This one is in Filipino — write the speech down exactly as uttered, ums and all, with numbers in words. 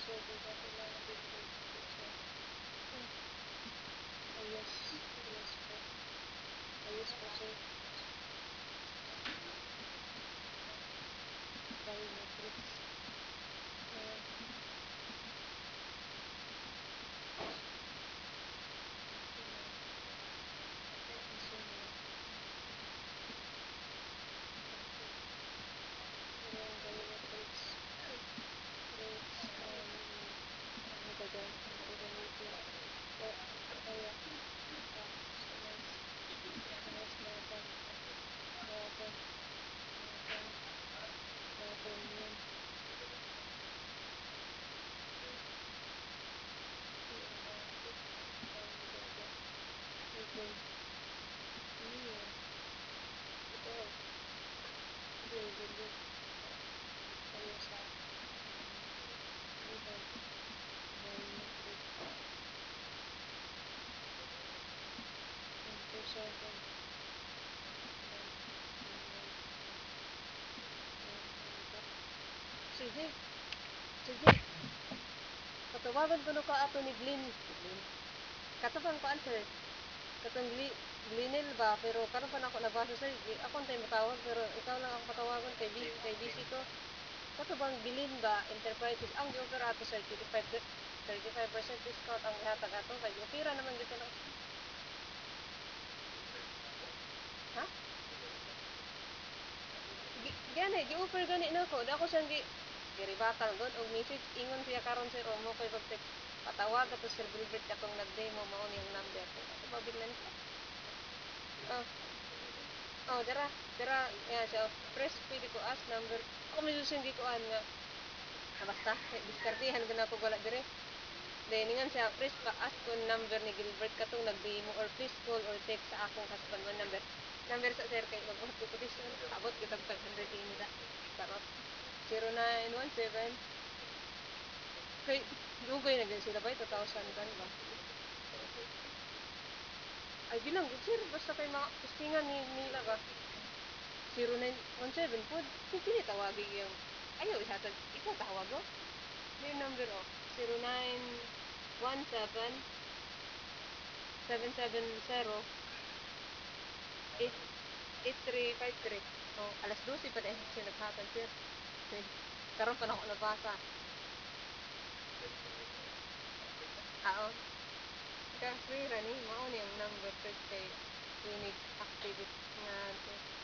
pwede ba sila nag-deliver ng pizza? Hmm. Ah, yes. Yes po. Ah, yes po, sir. Biometrics. Ah, okay na. Consumer. Okay. Ayan, biometrics. It's, um, ano ba dyan? Ang gagamitin? O, kaya, ah, customize. Customize natin. Natin. Natin. Natin yun. P M R. Down baga. Google. Ano yun? Ito. Google yun. Tayo sa, um, Google. Biometric. Enter seven. Nine. Nine. Ayan, ayan po. Sige. Sige. Katawagan ko no ka ato ni Glyn. Glyn. Katapang ko answer. Katong Gli Glinel ba? Pero karon pa na ako nabasa sir. Ako ang tayo matawag pero ikaw lang ako patawagan kay B kay B C ko. Katapang Glyn ba? Enterprises ang gi-offer ato sir thirty-five thirty-five percent discount ang ihatag ato kay opera naman gito na. Ha? Gani, gi-offer gani nako. Dako siyang gi giribatal doon og message ingon siya karon sir o mo koy pag patawag ato sir Gilbert katong nag-demo mao ni ang number. Ako ba biglan ko? Oh, oh, dara, dara, yeah, siya, press, pwede ko ask number. Ako may susun di ko an nga, ah, basta, diskartihan ko na ako wala dire. Then, nga siya, press pa, ask ko number ni Gilbert katong nag-demo or please call or text sa akong husband man number. Number sa sir kay mag-what ko petition. Abot kitag five hundred inda. Karot. zero nine one seven. Kay, dugay na gan sila ba? two thousand kan ba? Ay, bilang, sir, basta kay mga postingan ni nila ba? zero nine one seven po. Pili tawagin yung, ayaw, ihatag, ikaw tawag ko. Yung number, oh, zero nine one seven seven seven zero eight eight three five three. Oh, alas twelve pa din siya naghatag, sir. Karon pa na ako nabasa. Ah, oh. Ka free ra ni mao ni ang number first kay we need activity nga, sir.